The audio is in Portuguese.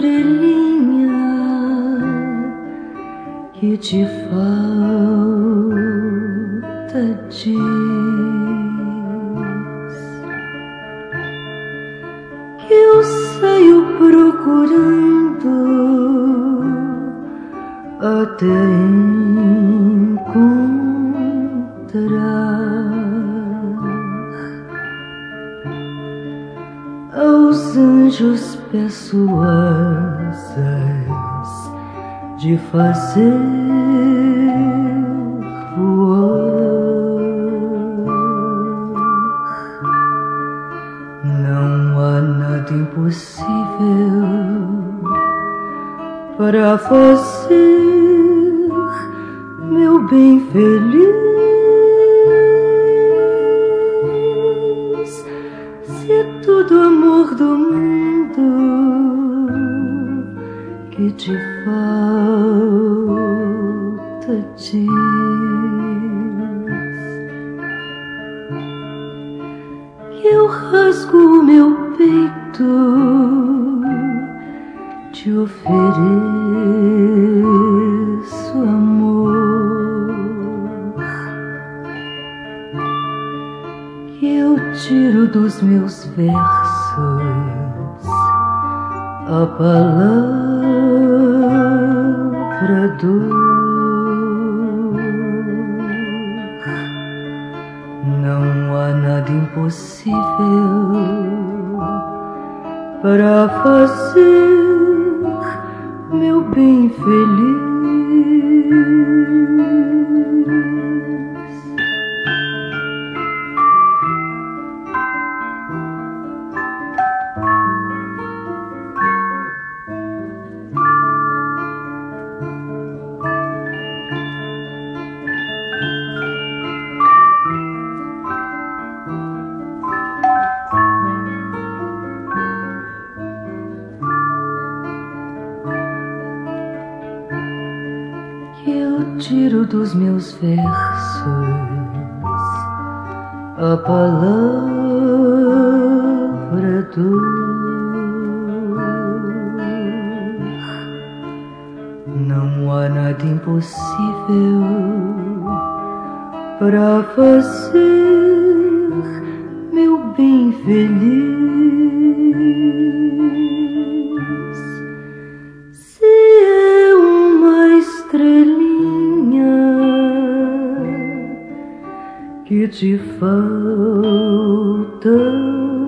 estrelinha que te falta diz que eu saio procurando até encontrar. Aos anjos peço asas de fazer voar. Não há nada impossível para fazer meu bem feliz. Se todo amor do mundo que te falta diz que eu rasgo o meu peito, te ofereço amor, que eu tiro dos meus versos a palavra dor. Não há nada impossível para fazer meu bem feliz. Que eu tiro dos meus versos a palavra dor. Não há nada impossível para fazer meu bem feliz. Se é uma estrelinha que te falta